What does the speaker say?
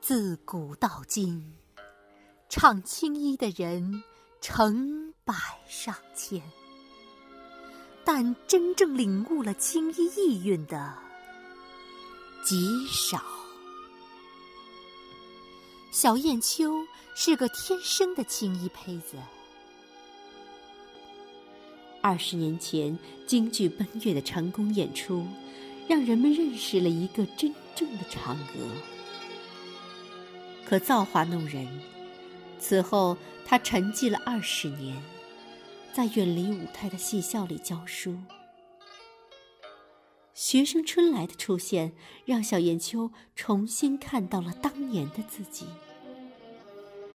自古到今，唱青衣的人成百上千，但真正领悟了青衣意蕴的极少。小燕秋是个天生的青衣胚子。20年前，京剧奔月的成功演出，让人们认识了一个真正的嫦娥。可造化弄人，此后他沉寂了20年，在远离舞台的戏校里教书。学生春来的出现，让小燕秋重新看到了当年的自己。